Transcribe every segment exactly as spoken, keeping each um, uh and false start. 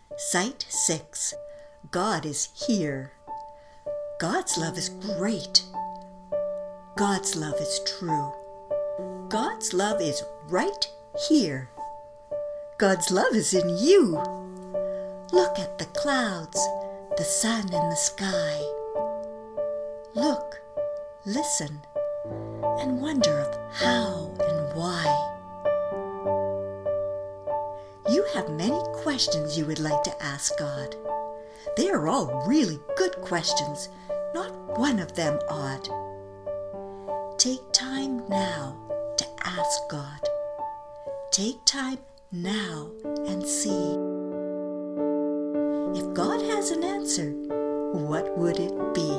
Sight six. God is here. God's love is great. God's love is true. God's love is right here. God's love is in you. Look at the clouds, the sun and the sky. Look, listen, and wonder of how and why. You have many questions you would like to ask God. They are all really good questions, not one of them odd. Take time now to ask God. Take time now and see. If God has an answer, what would it be?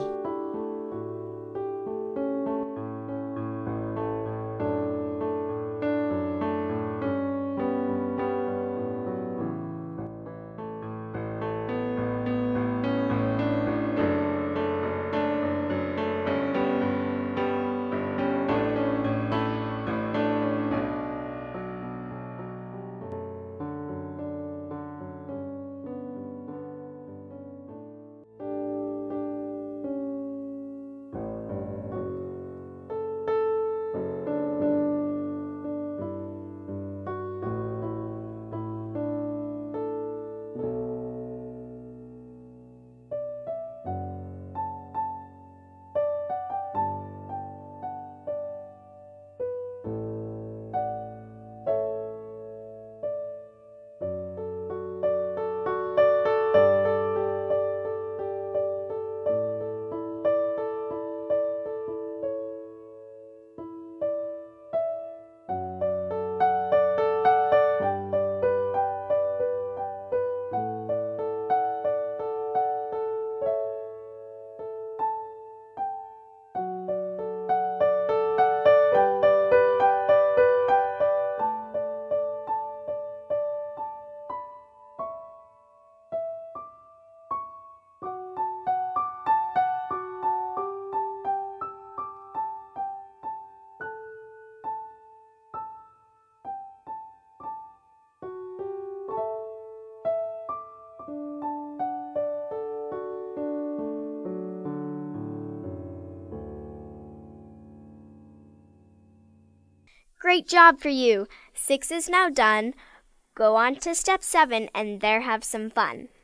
Great job for you. Six is now done. Go on to step seven and there have some fun.